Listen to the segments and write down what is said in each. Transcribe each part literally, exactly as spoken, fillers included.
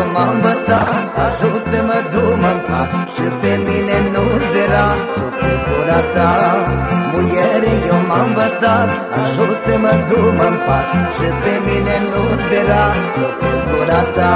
m-am bătat, ajută-mă, du-mă-n pat și pe mine nu-ți vera să crezi gura ta. Muiere, eu m-am bătat, ajută-mă, du-mă-n pat și pe mine nu-ți vera să crezi gura ta.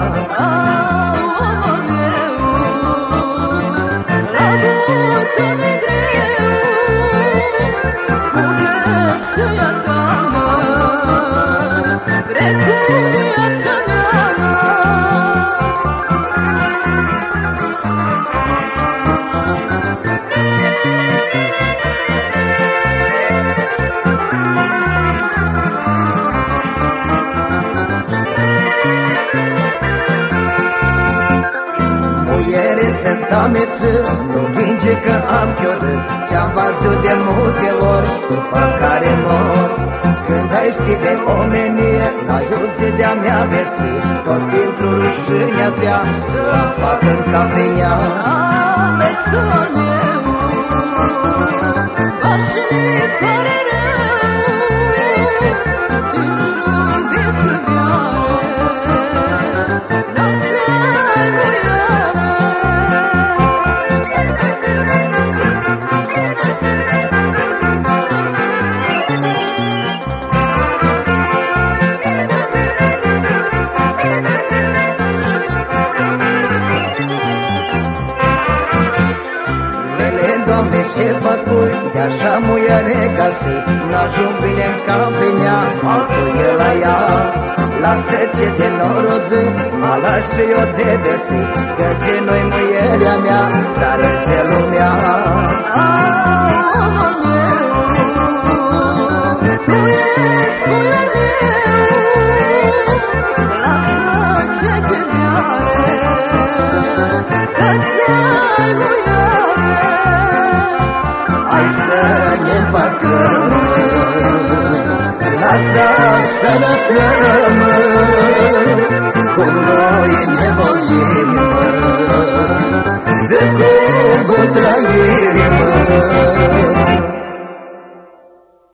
Sunt ameță, nu vinge că am chiorât, ți-am văzut de multe ori, după care mor. Când ai ști de omenie, la iuțe de-a mea veții, tot pentru rușânia ta să-mi fac în cafenea. Amețul meu, bași mi pare rău, dintr-un bișul viare, n-o-să-i muiară. Ce făcui, de-așa muiere găsi, n-ajung bine-n cafenea, altul e la ea. Lasă ce de norozi, mă lași și eu te beții, că ce nu-i muierea mea, sare ce lumea. Omul meu, tu ești puiul meu, lasă ce te viare, că să-i muiere. Hai să ne împăcăm, lasă sănătate.